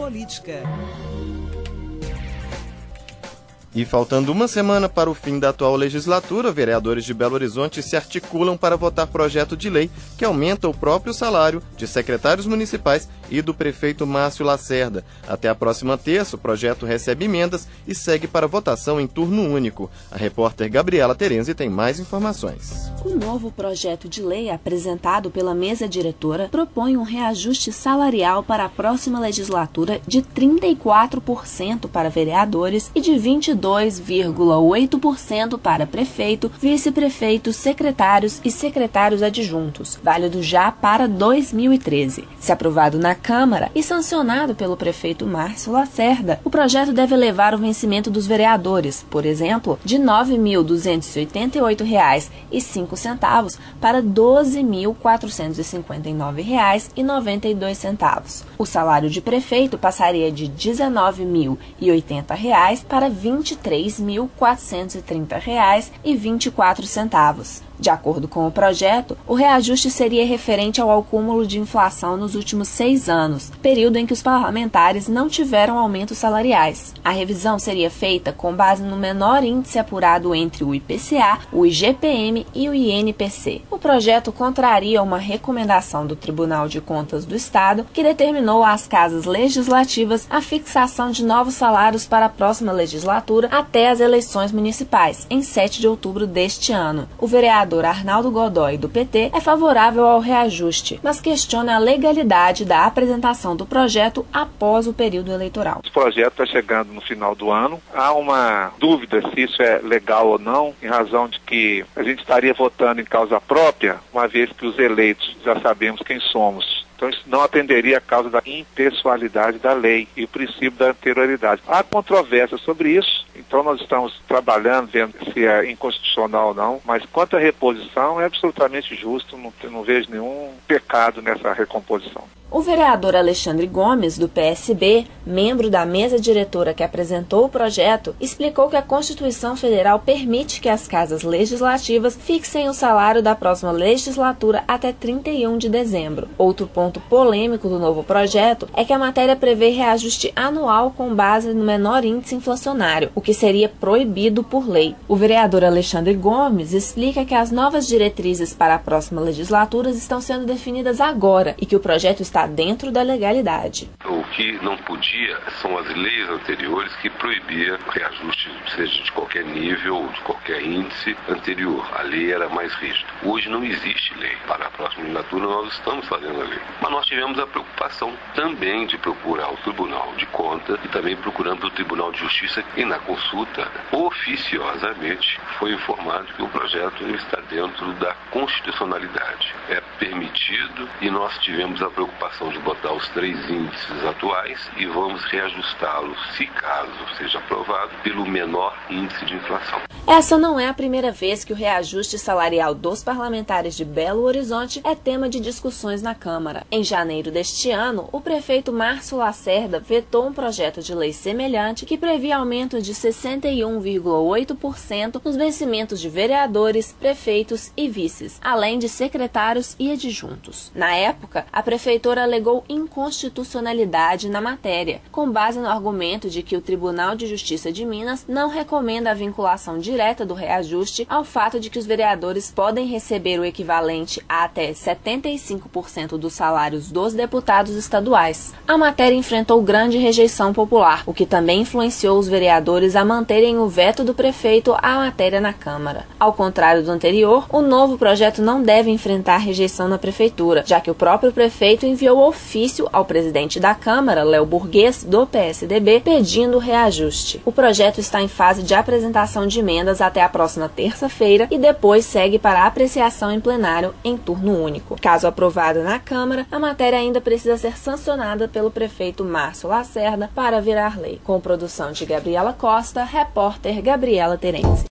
política. E faltando uma semana para o fim da atual legislatura, vereadores de Belo Horizonte se articulam para votar projeto de lei que aumenta o próprio salário de secretários municipais e do prefeito Márcio Lacerda. Até a próxima terça, o projeto recebe emendas e segue para votação em turno único. A repórter Gabriela Terenzi tem mais informações. O novo projeto de lei apresentado pela mesa diretora propõe um reajuste salarial para a próxima legislatura de 34% para vereadores e de 22,8% para prefeito, vice-prefeitos, secretários e secretários adjuntos, válido já para 2013. Se aprovado na Câmara e sancionado pelo prefeito Márcio Lacerda, o projeto deve elevar o vencimento dos vereadores, por exemplo, de R$ 9.288,05 para R$ 12.459,92. O salário de prefeito passaria de R$ 19.080 para R$ 23.430,24. De acordo com o projeto, o reajuste seria referente ao acúmulo de inflação nos últimos 6 anos, período em que os parlamentares não tiveram aumentos salariais. A revisão seria feita com base no menor índice apurado entre o IPCA, o IGPM e o INPC. O projeto contraria uma recomendação do Tribunal de Contas do Estado, que determinou às casas legislativas a fixação de novos salários para a próxima legislatura até as eleições municipais, em 7 de outubro deste ano. O vereador Arnaldo Godoy, do PT, é favorável ao reajuste, mas questiona a legalidade da apresentação do projeto após o período eleitoral. O projeto está chegando no final do ano. Há uma dúvida se isso é legal ou não, em razão de que a gente estaria votando em causa própria, uma vez que os eleitos já sabemos quem somos. Então isso não atenderia a causa da impessoalidade da lei e o princípio da anterioridade. Há controvérsia sobre isso, então nós estamos trabalhando, vendo se é inconstitucional ou não, mas quanto à reposição é absolutamente justo, não vejo nenhum pecado nessa recomposição. O vereador Alexandre Gomes, do PSB, membro da mesa diretora que apresentou o projeto, explicou que a Constituição Federal permite que as casas legislativas fixem o salário da próxima legislatura até 31 de dezembro. Outro ponto polêmico do novo projeto é que a matéria prevê reajuste anual com base no menor índice inflacionário, o que seria proibido por lei. O vereador Alexandre Gomes explica que as novas diretrizes para a próxima legislatura estão sendo definidas agora e que o projeto está dentro da legalidade. O que não podia são as leis anteriores que proibiam reajuste, seja de qualquer nível ou de qualquer índice anterior. A lei era mais rígida. Hoje não existe lei. Para a próxima legislatura nós estamos fazendo a lei. Mas nós tivemos a preocupação também de procurar o Tribunal de Contas e também procuramos o Tribunal de Justiça e na consulta, oficiosamente, foi informado que o projeto está dentro da constitucionalidade. É permitido e nós tivemos a preocupação de botar os 3 índices atuais e vamos reajustá-los, se caso seja aprovado, pelo menor índice de inflação. Essa não é a primeira vez que o reajuste salarial dos parlamentares de Belo Horizonte é tema de discussões na Câmara. Em janeiro deste ano, o prefeito Márcio Lacerda vetou um projeto de lei semelhante que previa aumento de 61,8% nos vencimentos de vereadores, prefeitos e vices, além de secretários e adjuntos. Na época, a prefeitura alegou inconstitucionalidade na matéria, com base no argumento de que o Tribunal de Justiça de Minas não recomenda a vinculação direta do reajuste ao fato de que os vereadores podem receber o equivalente a até 75% dos salários dos deputados estaduais. A matéria enfrentou grande rejeição popular, o que também influenciou os vereadores a manterem o veto do prefeito à matéria na Câmara. Ao contrário do anterior, o novo projeto não deve enfrentar rejeição na prefeitura, já que o próprio prefeito enviou ofício ao presidente da Câmara, Léo Burguês, do PSDB, pedindo reajuste. O projeto está em fase de apresentação de emendas até a próxima terça-feira e depois segue para apreciação em plenário em turno único. Caso aprovada na Câmara, a matéria ainda precisa ser sancionada pelo prefeito Márcio Lacerda para virar lei. Com produção de Gabriela Costa, repórter Gabriela Terenzi.